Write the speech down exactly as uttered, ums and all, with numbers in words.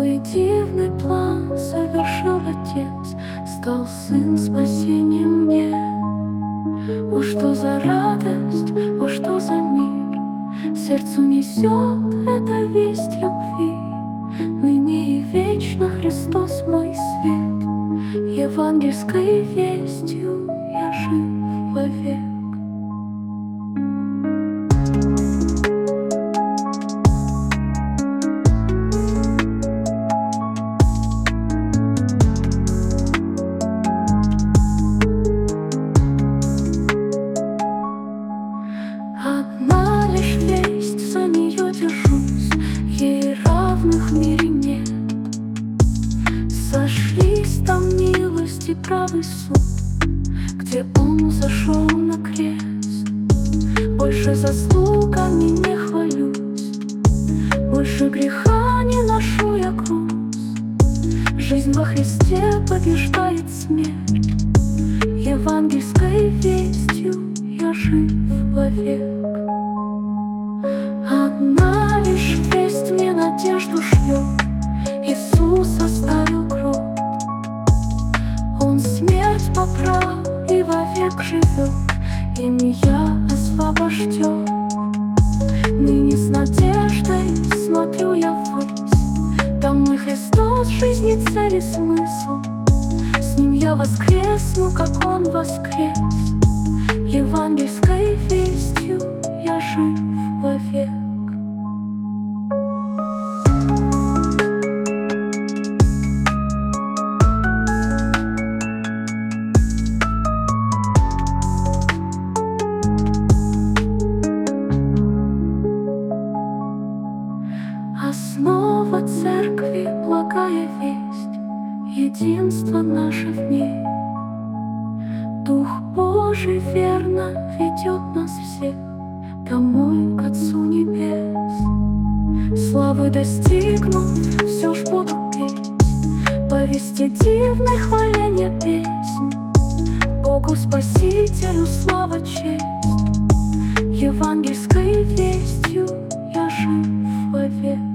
Свой дивный план совершил Отец, стал Сын спасением мне. О, что за радость, о, что за мир сердцу несет эта весть любви. Ныне и вечно Христос мой свет, евангельской вестью я жив вовек. Одна лишь весть, за нее держусь, ей равных в мире нет. Сошлись там милость и правый суд, где Он зашел на крест. Больше заслугами не хвалюсь, больше греха не ношу я груз. Жизнь во Христе побеждает смерть, евангельской вестью я жив вовек. Одна лишь весть мне надежду шлет, Иисус оставил гроб. Он смерть поправ и вовек живет, ими я освобожден. Ныне с надеждой смотрю я ввысь, там мой Христос, жизни цель и смысл. С Ним я воскресну, как Он воскрес, евангельской вестью я жив вовек. Основа церкви — благая весть, единство наше в ней. Дух Божий верно ведет нас всех домой к Отцу Небес. Славы достигнув, все ж буду петь, повести дивной хваления песнь. Богу Спасителю слава, честь, евангельской вестью я жив вовек.